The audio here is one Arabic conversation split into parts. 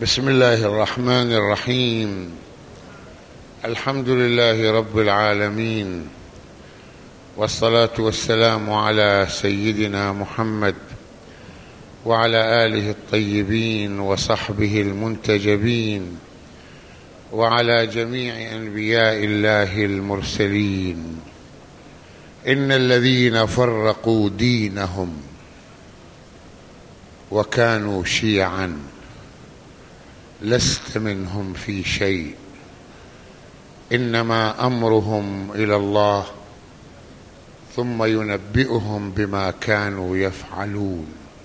بسم الله الرحمن الرحيم. الحمد لله رب العالمين، والصلاة والسلام على سيدنا محمد وعلى آله الطيبين وصحبه المنتجبين وعلى جميع أنبياء الله المرسلين. إن الذين فرقوا دينهم وكانوا شيعا لست منهم في شيء، إنما أمرهم إلى الله ثم ينبئهم بما كانوا يفعلون.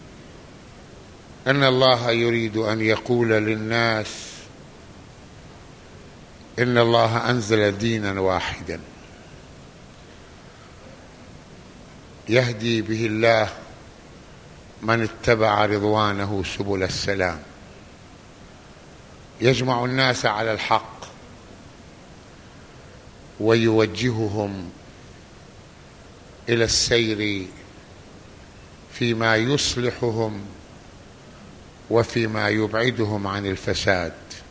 أن الله يريد أن يقول للناس إن الله أنزل دينا واحدا يهدي به الله من اتبع رضوانه سبل السلام، يجمع الناس على الحق ويوجههم إلى السير فيما يصلحهم وفيما يبعدهم عن الفساد،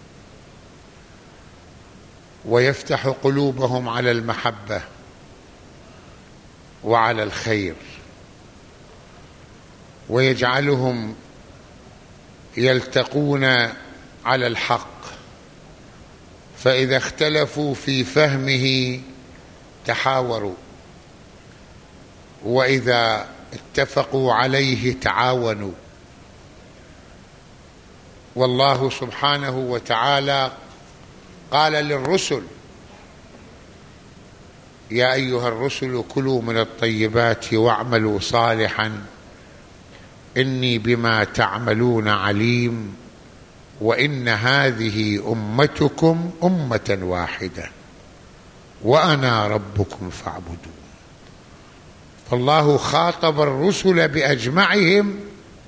ويفتح قلوبهم على المحبة وعلى الخير، ويجعلهم يلتقون على الحق، فإذا اختلفوا في فهمه تحاوروا، وإذا اتفقوا عليه تعاونوا. والله سبحانه وتعالى قال للرسل: يا أيها الرسل كلوا من الطيبات واعملوا صالحا إني بما تعملون عليم وإن هذه أمتكم أمة واحدة وأنا ربكم فاعبدون. فالله خاطب الرسل بأجمعهم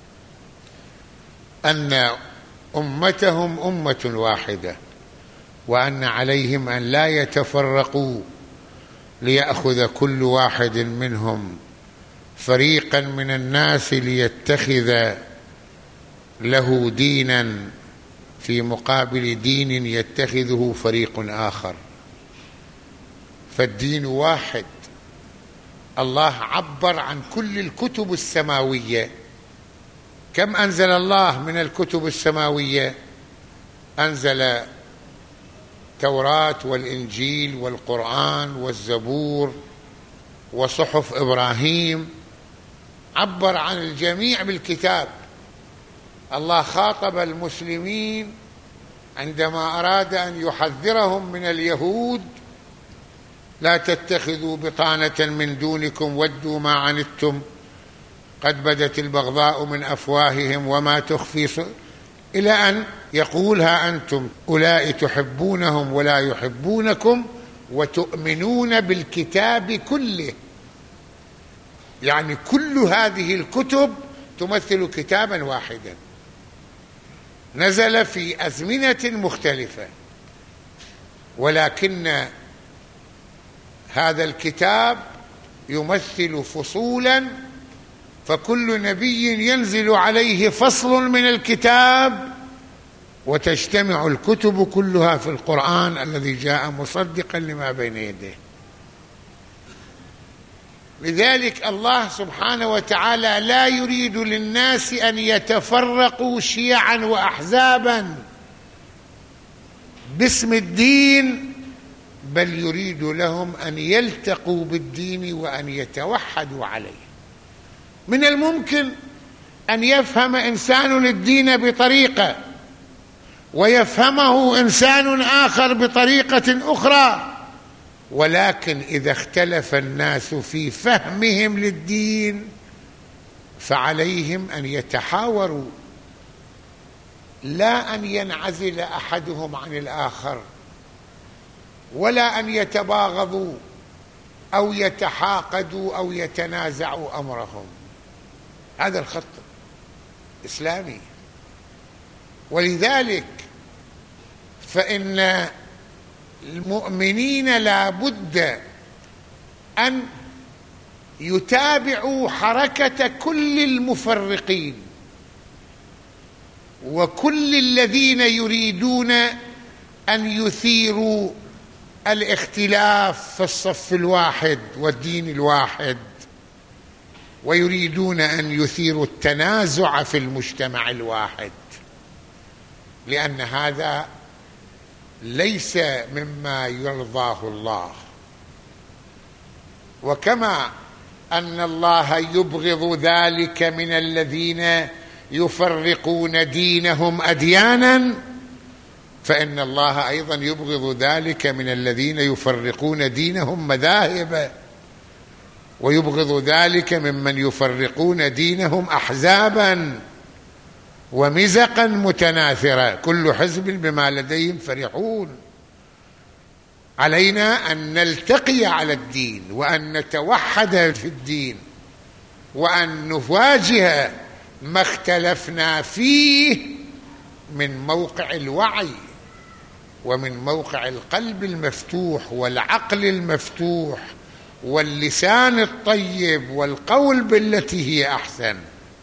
أن أمتهم أمة واحدة، وأن عليهم أن لا يتفرقوا ليأخذ كل واحد منهم فريقا من الناس ليتخذ له دينا في مقابل دين يتخذه فريق آخر، فالدين واحد. الله عبر عن كل الكتب السماوية. كم أنزل الله من الكتب السماوية؟ أنزل التوراة والإنجيل والقرآن والزبور وصحف إبراهيم، عبر عن الجميع بالكتاب. الله خاطب المسلمين عندما أراد أن يحذرهم من اليهود: لا تتخذوا بطانة من دونكم ودوا ما عنتم قد بدت البغضاء من أفواههم وما تخفي إلى أن يقول: ها أنتم أولئك تحبونهم ولا يحبونكم وتؤمنون بالكتاب كله. يعني كل هذه الكتب تمثل كتابا واحدا نزل في أزمنة مختلفة، ولكن هذا الكتاب يمثل فصولا، فكل نبي ينزل عليه فصل من الكتاب وتجتمع الكتب كلها في القرآن الذي جاء مصدقا لما بين يديه. لذلك الله سبحانه وتعالى لا يريد للناس أن يتفرقوا شيعا وأحزابا باسم الدين، بل يريد لهم أن يلتقوا بالدين وأن يتوحدوا عليه. من الممكن أن يفهم إنسان الدين بطريقة ويفهمه إنسان آخر بطريقة أخرى، ولكن إذا اختلف الناس في فهمهم للدين فعليهم أن يتحاوروا، لا أن ينعزل أحدهم عن الآخر، ولا أن يتباغضوا أو يتحاقدوا أو يتنازعوا أمرهم. هذا الخط الإسلامي. ولذلك فإن المؤمنين لا بد أن يتابعوا حركة كل المفرقين وكل الذين يريدون أن يثيروا الاختلاف في الصف الواحد والدين الواحد، ويريدون أن يثيروا التنازع في المجتمع الواحد، لأن هذا ليس مما يرضاه الله. وكما أن الله يبغض ذلك من الذين يفرقون دينهم أديانا، فإن الله أيضا يبغض ذلك من الذين يفرقون دينهم مذاهب، ويبغض ذلك ممن يفرقون دينهم أحزابا ومزقا متناثرة، كل حزب بما لديهم فرحون. علينا أن نلتقي على الدين، وأن نتوحد في الدين، وأن نواجه ما اختلفنا فيه من موقع الوعي، ومن موقع القلب المفتوح والعقل المفتوح واللسان الطيب والقول بالتي هي أحسن،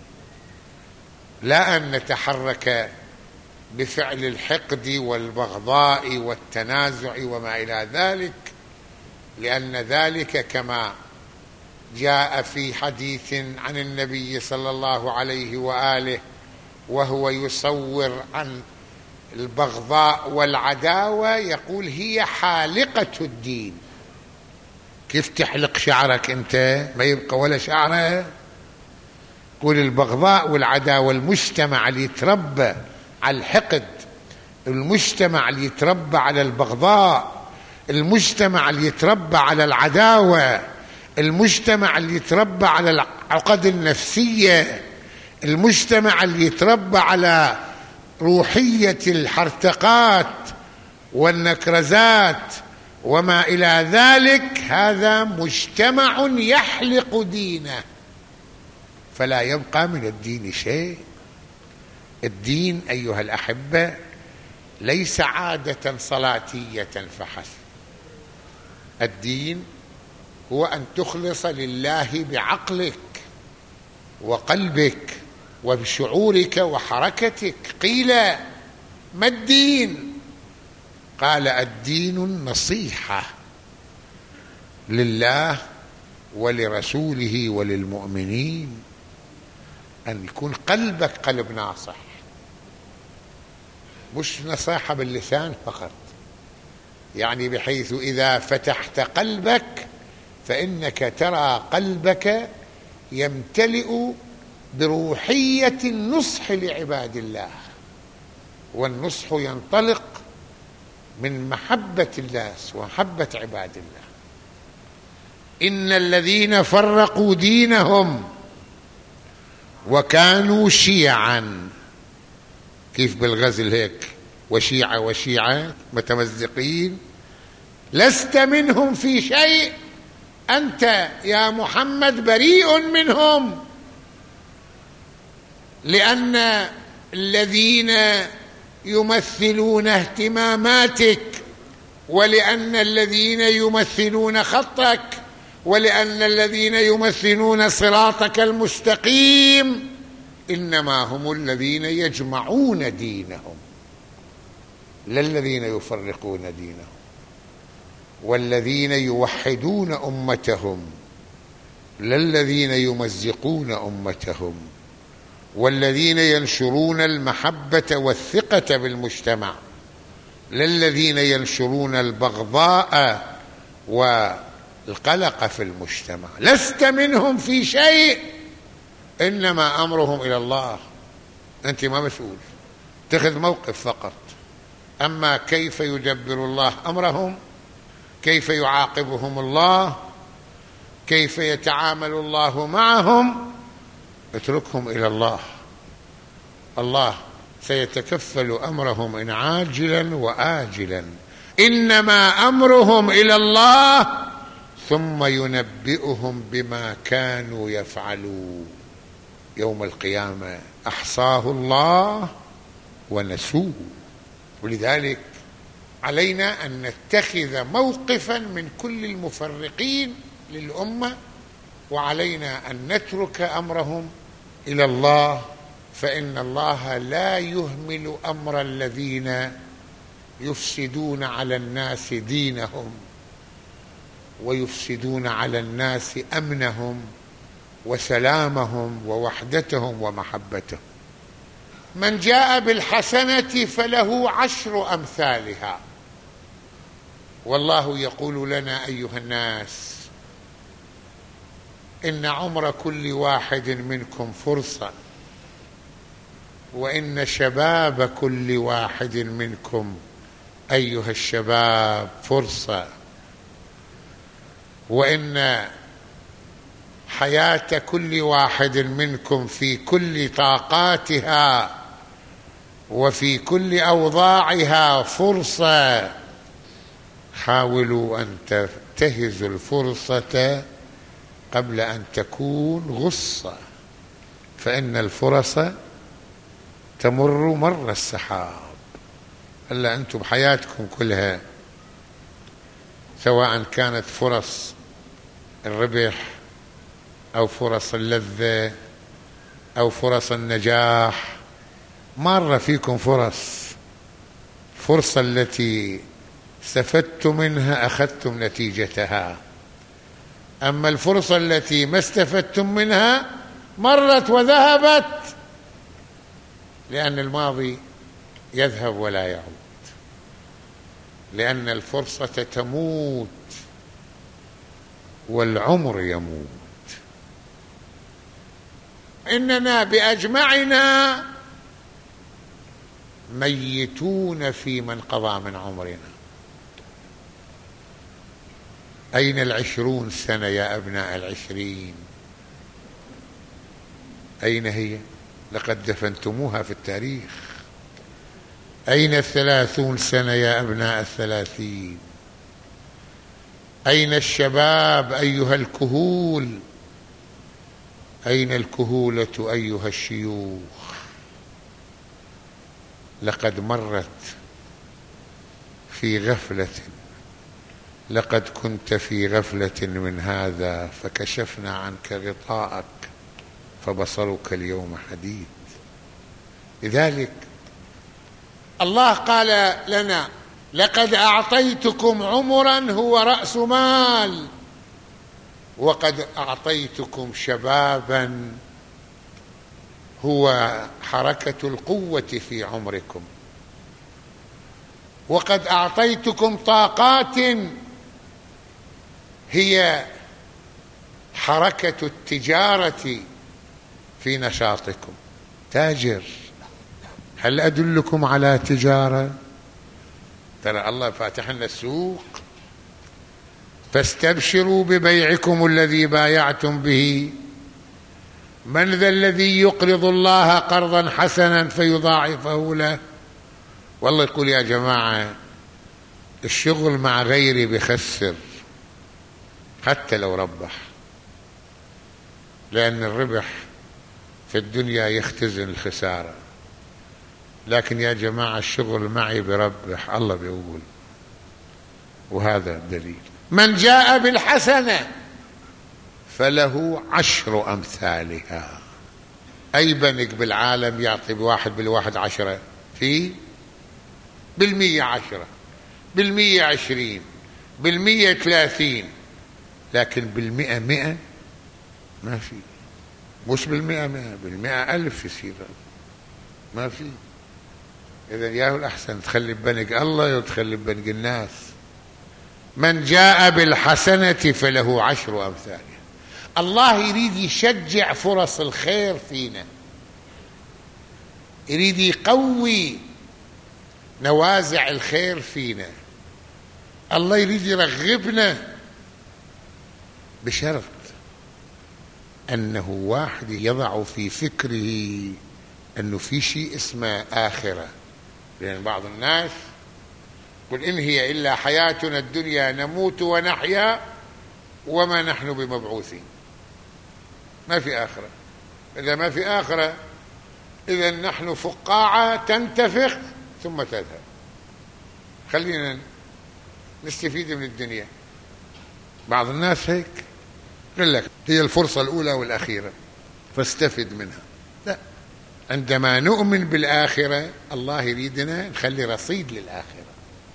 لا أن نتحرك بفعل الحقد والبغضاء والتنازع وما إلى ذلك، لأن ذلك كما جاء في حديث عن النبي صلى الله عليه وآله وهو يصور عن البغضاء والعداوة، يقول هي حالقة الدين. كيف تحلق شعرك أنت ما يبقى ولا شعره؟ يقول البغضاء والعداوة، المجتمع اللي يتربى على الحقد، المجتمع اللي يتربى على البغضاء، المجتمع اللي يتربى على العداوة، المجتمع اللي يتربى على العقد النفسية، المجتمع اللي يتربى على روحية الحرتقات والنكرزات وما إلى ذلك، هذا مجتمع يحلق دينه، فلا يبقى من الدين شيء. الدين أيها الأحبة ليس عادة صلاتية فحسب، الدين هو أن تخلص لله بعقلك وقلبك وبشعورك وحركتك. قيل ما الدين؟ قال الدين النصيحة لله ولرسوله وللمؤمنين، أن يكون قلبك قلب ناصح، مش نصيحة باللسان فقط، يعني بحيث إذا فتحت قلبك فإنك ترى قلبك يمتلئ بروحية النصح لعباد الله، والنصح ينطلق من محبة الله ومحبة عباد الله. إن الذين فرقوا دينهم وكانوا شيعا، كيف بالغزل هيك وشيعة وشيعة متمزقين، لست منهم في شيء، أنت يا محمد بريء منهم، لأن الذين يمثلون اهتماماتك، ولأن الذين يمثلون خطك، ولأن الذين يمثلون صراطك المستقيم إنما هم الذين يجمعون دينهم، لا الذين يفرقون دينهم، والذين يوحدون أمتهم، لا الذين يمزقون أمتهم، والذين ينشرون المحبة والثقة بالمجتمع، لا الذين ينشرون البغضاء والقلق في المجتمع. لست منهم في شيء، إنما أمرهم إلى الله، أنت ما مسؤول، اتخذ موقف فقط. أما كيف يدبر الله أمرهم، كيف يعاقبهم الله، كيف يتعامل الله معهم، اتركهم إلى الله. الله سيتكفل أمرهم إن عاجلا وآجلا، إنما أمرهم إلى الله ثم ينبئهم بما كانوا يفعلون يوم القيامة. أحصاه الله ونسوه. ولذلك علينا أن نتخذ موقفا من كل المفرقين للأمة، وعلينا أن نترك أمرهم إلى الله فإن الله لا يهمل أمر الذين يفسدون على الناس دينهم ويفسدون على الناس أمنهم وسلامهم ووحدتهم ومحبتهم. من جاء بالحسنة فله 10 أمثالها. والله يقول لنا أيها الناس إن عمر كل واحد منكم فرصة، وإن شباب كل واحد منكم أيها الشباب فرصة، وإن حياة كل واحد منكم في كل طاقاتها وفي كل أوضاعها فرصة. حاولوا أن تنتهزوا الفرصة قبل أن تكون غصة، فإن الفرص تمر مر السحاب. هلا أنتم بحياتكم كلها سواء كانت فرص الربح أو فرص اللذة أو فرص النجاح، مر فيكم فرصة التي استفدتم منها أخذتم نتيجتها، أما الفرصة التي ما استفدتم منها مرت وذهبت، لأن الماضي يذهب ولا يعود، لأن الفرصة تموت والعمر يموت. إننا بأجمعنا ميتون في من قضى من عمرنا. أين 20 سنة يا أبناء 20؟ أين هي؟ لقد دفنتموها في التاريخ. أين 30 سنة يا أبناء 30؟ أين الشباب أيها الكهول؟ أين الكهولة أيها الشيوخ؟ لقد مرت في غفلة، لقد كنت في غفلة من هذا فكشفنا عنك غطاءك فبصرك اليوم حديد. لذلك الله قال لنا لقد أعطيتكم عمرا هو رأس مال، وقد أعطيتكم شبابا هو حركة القوة في عمركم، وقد أعطيتكم طاقات هي حركة التجارة في نشاطكم. تاجر، هل أدلكم على تجارة؟ ترى الله فاتح لنا السوق، فاستبشروا ببيعكم الذي بايعتم به. من ذا الذي يقرض الله قرضا حسنا فيضاعفه له؟ والله يقول يا جماعة الشغل مع غيري بخسر حتى لو ربح، لأن الربح في الدنيا يختزن الخسارة، لكن يا جماعة الشغل معي بربح، الله بيقول. وهذا الدليل. من جاء بالحسنة فله 10 أمثالها. أي بنك بالعالم يعطي بواحد بالواحد 10؟ في بالمية 10، بالمية 20، بالمية 30، لكن بالمئة 100 ما في. مش بالمئة 100، بالمئة 1000 يصير، ما في. إذا ياهو الأحسن تخلي ببنك الله وتخلي ببنك الناس. من جاء بالحسنة فله 10 أمثالها. الله يريد يشجع فرص الخير فينا، يريد يقوي نوازع الخير فينا، الله يريد يرغبنا، بشرط أنه واحد يضع في فكره أنه في شيء اسمه آخرة. لأن بعض الناس قل إن هي إلا حياتنا الدنيا نموت ونحيا وما نحن بمبعوثين. ما في آخرة. إذا ما في آخرة إذا نحن فقاعة تنتفخ ثم تذهب. خلينا نستفيد من الدنيا. بعض الناس هيك يقول لك هي الفرصة الأولى والأخيرة فاستفد منها. لا، عندما نؤمن بالآخرة الله يريدنا نخلي رصيد للآخرة،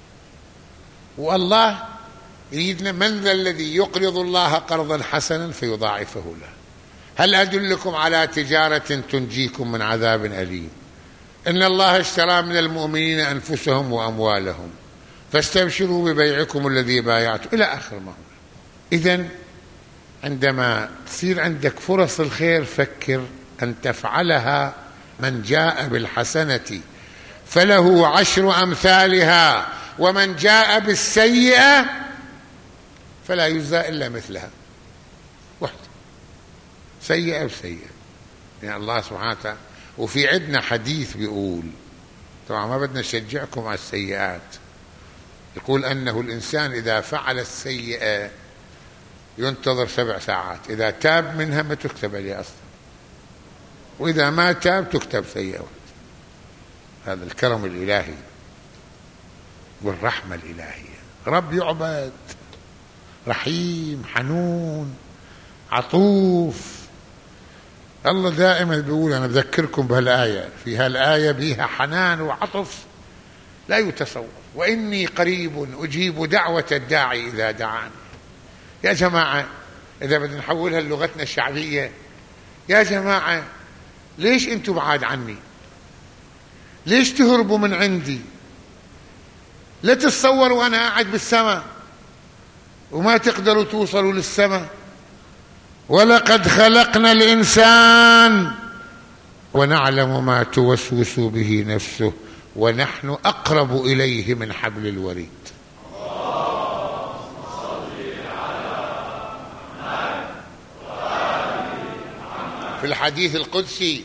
والله يريدنا من ذا الذي يقرض الله قرضا حسنا فيضاعفه له. هل أدلكم على تجارة تنجيكم من عذاب أليم؟ إن الله اشترى من المؤمنين أنفسهم وأموالهم فاستبشروا ببيعكم الذي بايعتم إلى آخر ما هو. إذن عندما تصير عندك فرص الخير فكر أن تفعلها. من جاء بالحسنة فله 10 أمثالها ومن جاء بالسيئة فلا يجزى إلا مثلها، واحدة سيئة بسيئة. يعني الله سبحانه وتعالى، وفي عندنا حديث بيقول، طبعا ما بدنا نشجعكم على السيئات، يقول أنه الإنسان إذا فعل السيئة ينتظر 7 ساعات، إذا تاب منها ما تكتب عليه أصلا، وإذا ما تاب تكتب سيئة. هذا الكرم الإلهي والرحمة الإلهية. رب يعبد، رحيم حنون عطوف. الله دائما بيقول، أنا بذكركم بهالآية، في هالآية بيها حنان وعطف لا يتصور. وإني قريب أجيب دعوة الداعي إذا دعاني. يا جماعة إذا بدنا نحولها للغتنا الشعبية، يا جماعة ليش أنتم بعاد عني؟ ليش تهربوا من عندي؟ لا تتصوروا أنا قاعد بالسماء وما تقدروا توصلوا للسماء. ولقد خلقنا الإنسان ونعلم ما توسوس به نفسه ونحن أقرب إليه من حبل الوريد. في الحديث القدسي: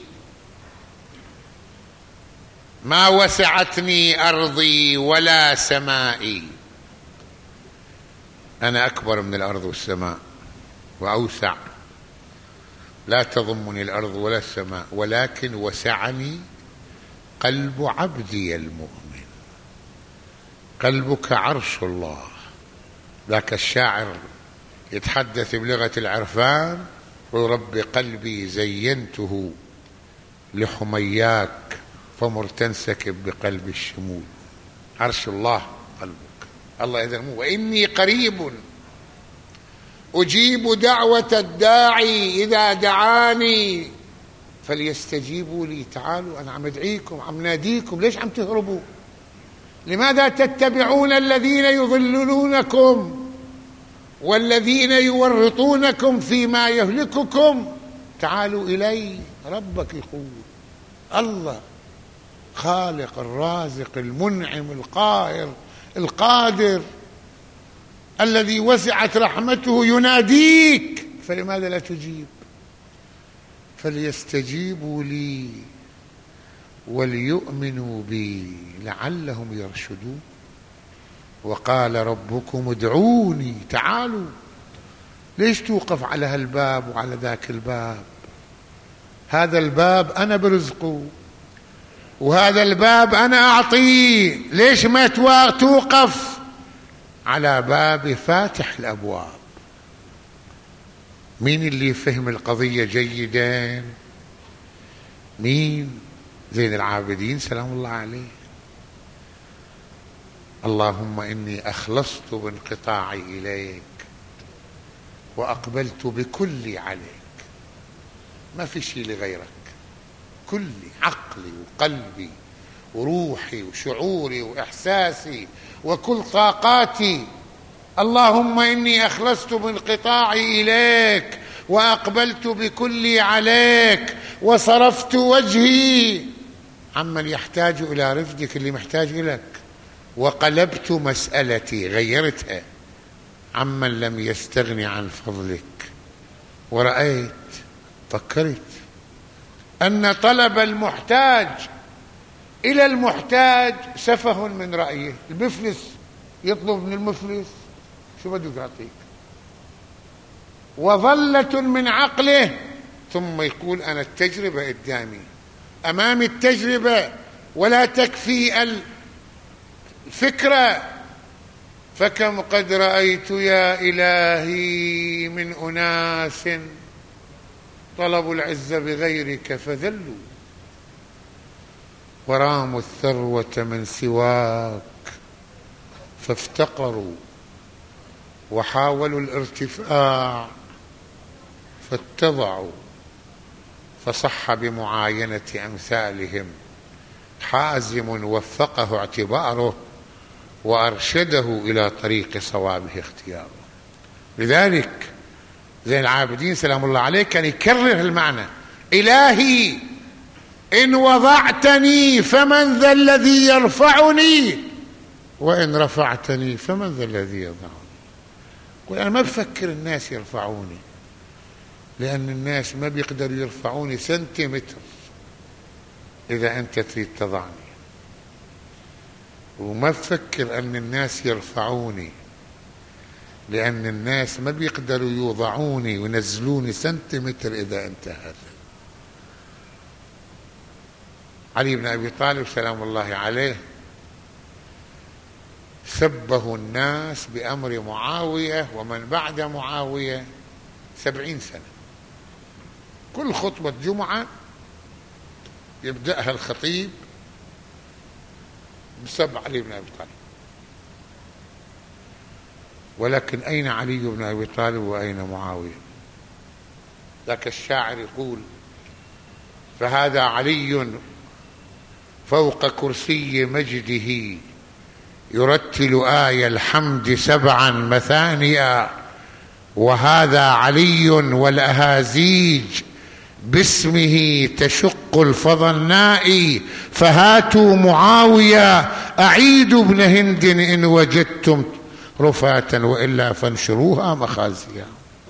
ما وسعتني أرضي ولا سمائي. أنا أكبر من الأرض والسماء وأوسع، لا تضمني الأرض ولا السماء، ولكن وسعني قلب عبدي المؤمن. قلبك عرش الله. ذاك الشاعر يتحدث بلغة العرفان: ورب قلبي زينته لحمياك فمر تنسكب بقلب الشمول. عرش الله قلبك. الله يذمه: وإني قريب أجيب دعوة الداعي إذا دعاني فليستجيبوا لي. تعالوا، أنا عم أدعيكم، عم ناديكم، ليش عم تهربوا؟ لماذا تتبعون الذين يضللونكم والذين يورطونكم فيما يهلككم؟ تعالوا إلي. ربك يقول، الله خالق الرازق المنعم القاهر القادر الذي وسعت رحمته يناديك، فلماذا لا تجيب؟ فليستجيبوا لي وليؤمنوا بي لعلهم يرشدون. وقال ربكم ادعوني. تعالوا، ليش توقف على هالباب وعلى ذاك الباب؟ هذا الباب أنا برزقه، وهذا الباب أنا أعطيه. ليش ما توقف على باب فاتح الأبواب؟ مين اللي فهم القضية جيدا؟ مين؟ زين العابدين سلام الله عليه: اللهم إني أخلصت بانقطاعي إليك وأقبلت بكلي عليك. ما في شيء لغيرك، كلي، عقلي وقلبي وروحي وشعوري وإحساسي وكل طاقاتي. اللهم إني أخلصت بانقطاعي إليك وأقبلت بكلي عليك وصرفت وجهي عمن يحتاج إلى رفدك اللي محتاج إليك، وقلبت مسألتي، غيرتها، عمن لم يستغني عن فضلك. ورأيت، فكرت أن طلب المحتاج إلى المحتاج سفه من رأيه. المفلس يطلب من المفلس شو بدك يعطيك، وظلة من عقله، ثم يقول أنا التجربة قدامي، أمامي التجربة ولا تكفي الفكرة. فكم قد رأيت يا إلهي من أناس طلبوا العز بغيرك فذلوا وراموا الثروة من سواك فافتقروا، وحاولوا الارتفاع فاتضعوا، فصح بمعاينة أمثالهم حازم وفقه اعتباره وأرشده إلى طريق صوابه اختياره. لذلك زين العابدين سلام الله عليه كان يكرر المعنى: إلهي إن وضعتني فمن ذا الذي يرفعني، وإن رفعتني فمن ذا الذي يضعني. قل أنا ما بفكر الناس يرفعوني، لأن الناس ما بيقدروا يرفعوني سنتيمتر إذا أنت تريد تضعني، وما بفكر أن الناس يرفعوني، لأن الناس ما بيقدروا يوضعوني وينزلوني سنتيمتر إذا أنت هذا. علي بن أبي طالب سلام الله عليه سبه الناس بأمر معاوية ومن بعد معاوية 70 سنة. كل خطبة جمعة يبدأها الخطيب بسب علي بن أبي طالب. ولكن أين علي بن أبي طالب وأين معاوية؟ ذاك الشاعر يقول: فهذا علي فوق كرسي مجده يرتل آي الحمد 7 مثانيا، وهذا علي والأهازيج باسمه تشق الفضى النائي، فهاتوا معاوية أعيدوا ابن هند إن وجدتم رفاة وإلا فانشروها مخازيا.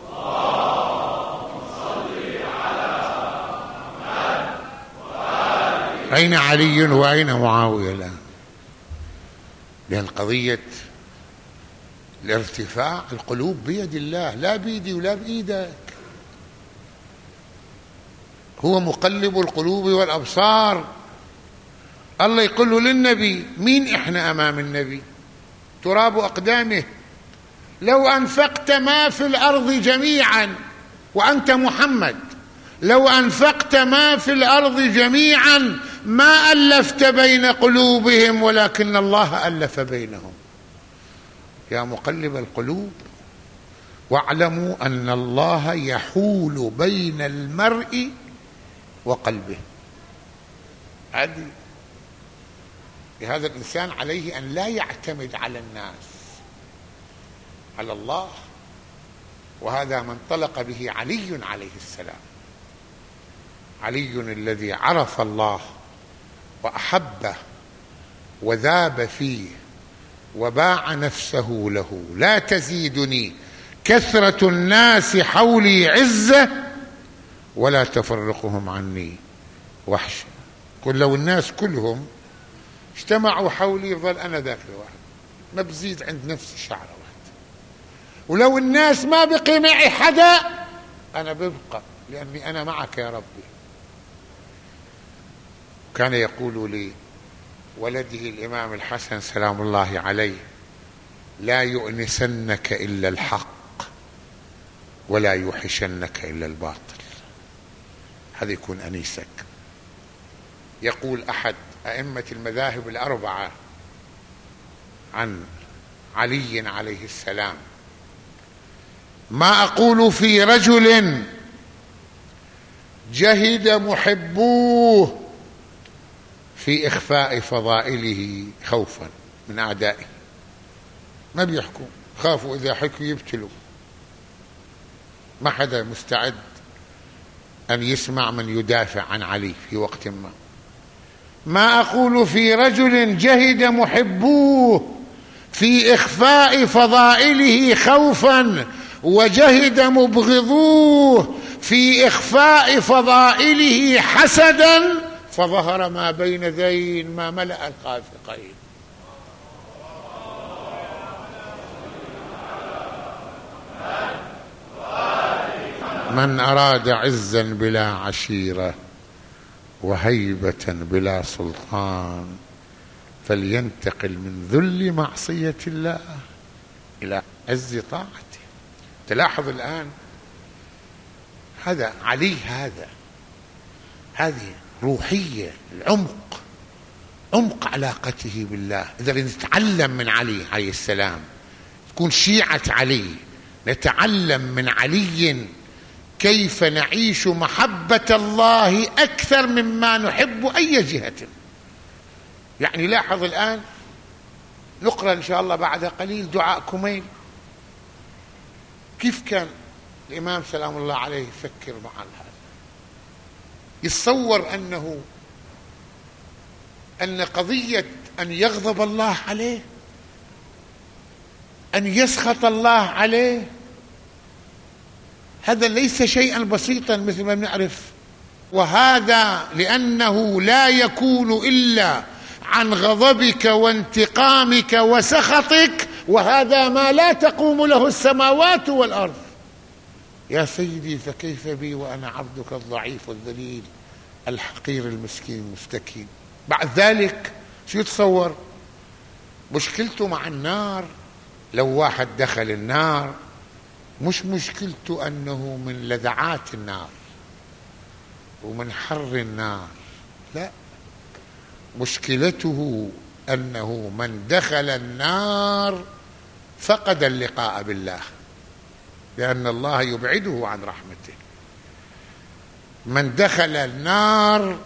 أين علي وأين معاوية الآن؟ لأن قضية الارتفاع القلوب بيد الله، لا بيدي ولا بإيدك. هو مقلب القلوب والأبصار. الله يقول للنبي: مين إحنا أمام النبي؟ تراب أقدامه. لو أنفقت ما في الأرض جميعا، وأنت محمد، لو أنفقت ما في الأرض جميعا ما ألفت بين قلوبهم، ولكن الله ألف بينهم. يا مقلب القلوب، واعلموا أن الله يحول بين المرء وقلبه. هذه هذا الإنسان عليه أن لا يعتمد على الناس، على الله. وهذا ما انطلق به علي عليه السلام. علي الذي عرف الله وأحبه وذاب فيه وباع نفسه له. لا تزيدني كثرة الناس حولي عزة ولا تفرقهم عني وحشة. قل لو الناس كلهم اجتمعوا حولي يظل أنا ذاك الواحد، ما بزيد عند نفسي شعرة واحدة. ولو الناس ما بقي معي حدا أنا ببقى، لأني أنا معك يا ربي. كان يقول لي ولده الإمام الحسن سلام الله عليه: لا يؤنسنك إلا الحق ولا يوحشنك إلا الباطل. هذا يكون أنيسك. يقول أحد أئمة المذاهب الأربعة عن علي عليه السلام: ما أقول في رجل جهد محبوه في إخفاء فضائله خوفا من أعدائه. ما بيحكوا، خافوا إذا حكوا يبتلوا. ما حدا مستعد أن يسمع من يدافع عن علي في وقت ما. ما أقول في رجل جهد محبوه في إخفاء فضائله خوفا وجهد مبغضوه في إخفاء فضائله حسدا، فظهر ما بين ذين ما ملأ الخافقين. من أراد عزا بلا عشيرة وهيبة بلا سلطان فلينتقل من ذل معصية الله إلى عز طاعته. تلاحظ الآن هذا علي، هذه روحية العمق عمق علاقته بالله. إذا نتعلم من علي عليه السلام، تكون شيعة علي، نتعلم من علي كيف نعيش محبة الله أكثر مما نحب أي جهة. يعني لاحظ الآن، نقرأ إن شاء الله بعد قليل دعاء كميل، كيف كان الإمام سلام الله عليه يفكر مع هذا. يتصور أن قضية أن يغضب الله عليه، أن يسخط الله عليه، هذا ليس شيئا بسيطا مثل ما نعرف. وهذا لأنه لا يكون إلا عن غضبك وانتقامك وسخطك، وهذا ما لا تقوم له السماوات والأرض. يا سيدي فكيف بي وأنا عبدك الضعيف الذليل الحقير المسكين المستكين. بعد ذلك شو يتصور؟ مشكلته مع النار، لو واحد دخل النار مش مشكلته أنه من لذعات النار ومن حر النار، لا، مشكلته أنه من دخل النار فقد اللقاء بالله، لأن الله يبعده عن رحمته. من دخل النار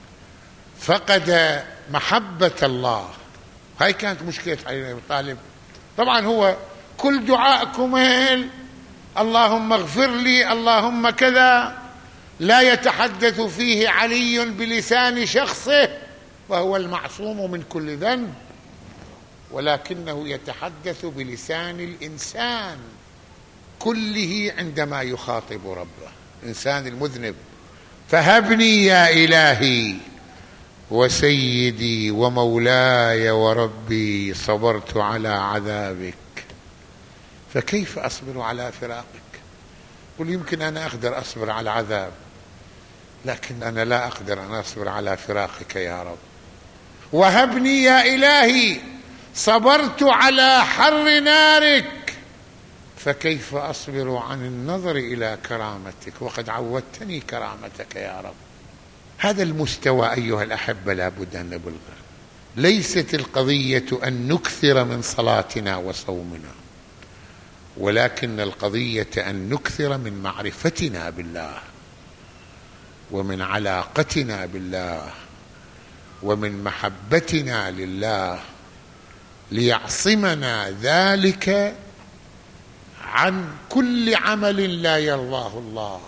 فقد محبة الله. هاي كانت مشكلة علي بن أبي طالب. طبعا هو كل دعاء كميل اللهم اغفر لي اللهم كذا، لا يتحدث فيه علي بلسان شخصه وهو المعصوم من كل ذنب، ولكنه يتحدث بلسان الإنسان كله عندما يخاطب ربه، إنسان المذنب. فهبني يا إلهي وسيدي ومولاي وربي، صبرت على عذابك فكيف أصبر على فراقك. قل يمكن أنا أقدر أصبر على العذاب، لكن أنا لا أقدر أن أصبر على فراقك يا رب. وهبني يا إلهي صبرت على حر نارك فكيف أصبر عن النظر إلى كرامتك وقد عودتني كرامتك يا رب. هذا المستوى أيها الأحبة لا بد أن نبلغه. ليست القضية أن نكثر من صلاتنا وصومنا، ولكن القضية أن نكثر من معرفتنا بالله ومن علاقتنا بالله ومن محبتنا لله، ليعصمنا ذلك عن كل عمل لا يرضاه الله،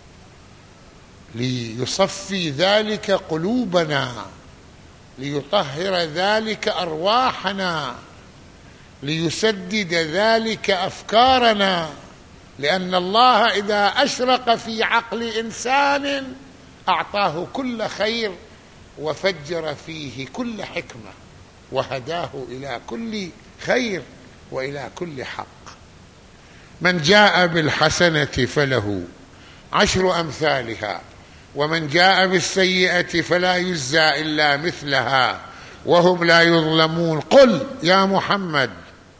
ليصفي ذلك قلوبنا، ليطهر ذلك أرواحنا، ليسدد ذلك أفكارنا. لأن الله إذا أشرق في عقل إنسان أعطاه كل خير وفجر فيه كل حكمة وهداه إلى كل خير وإلى كل حق. من جاء بالحسنة فله 10 أمثالها، ومن جاء بالسيئة فلا يجزى إلا مثلها وهم لا يظلمون. قل يا محمد،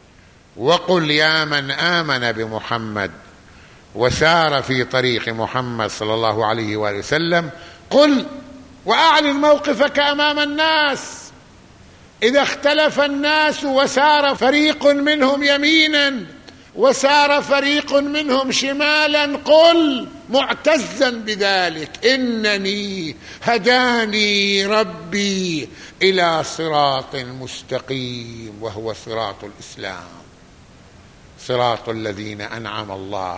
وقل يا من آمن بمحمد وسار في طريق محمد صلى الله عليه وآله وسلم، قل وأعلن موقفك أمام الناس. إذا اختلف الناس وسار فريق منهم يمينا وسار فريق منهم شمالا، قل معتزا بذلك إنني هداني ربي إلى صراط مستقيم، وهو صراط الإسلام، صراط الذين أنعم الله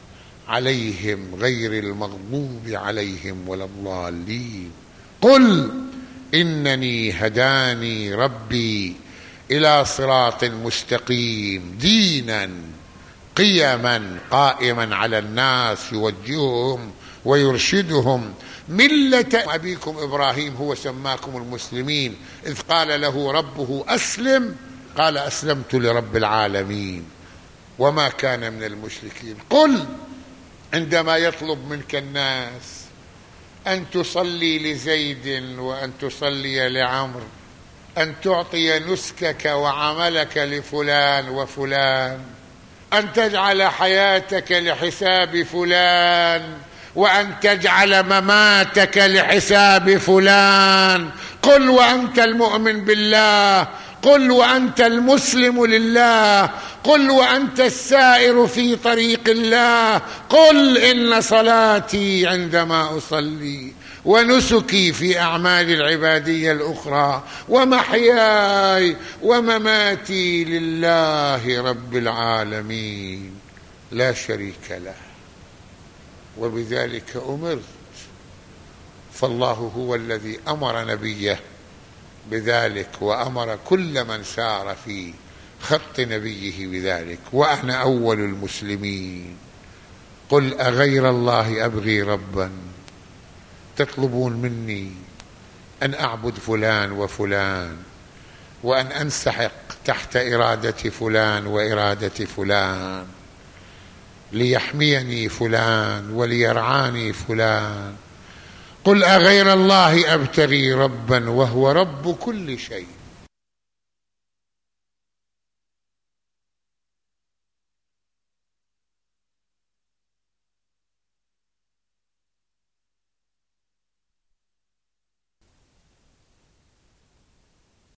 عليهم غير المغضوب عليهم ولا الضالين. قل إنني هداني ربي إلى صراط مستقيم دينا قيما قائما على الناس يوجههم ويرشدهم ملة أبيكم إبراهيم، هو سماكم المسلمين، إذ قال له ربه أسلم قال أسلمت لرب العالمين وما كان من المشركين. قل عندما يطلب منك الناس أن تصلي لزيد وأن تصلي لعمر، أن تعطي نسكك وعملك لفلان وفلان، أن تجعل حياتك لحساب فلان وأن تجعل مماتك لحساب فلان. قل وأنت المؤمن بالله، قل وأنت المسلم لله، قل وأنت السائر في طريق الله، قل إن صلاتي عندما أصلي ونسكي في أعمال العبادية الأخرى ومحياي ومماتي لله رب العالمين لا شريك له، وبذلك أمرت. فالله هو الذي أمر نبيه بذلك، وأمر كل من سار في خط نبيه بذلك، وأنا أول المسلمين. قل أغير الله أبغي ربا، تطلبون مني أن أعبد فلان وفلان، وأن أنسحق تحت إرادة فلان وإرادة فلان، ليحميني فلان وليرعاني فلان. قل أغير الله أبتغي ربا وهو رب كل شيء.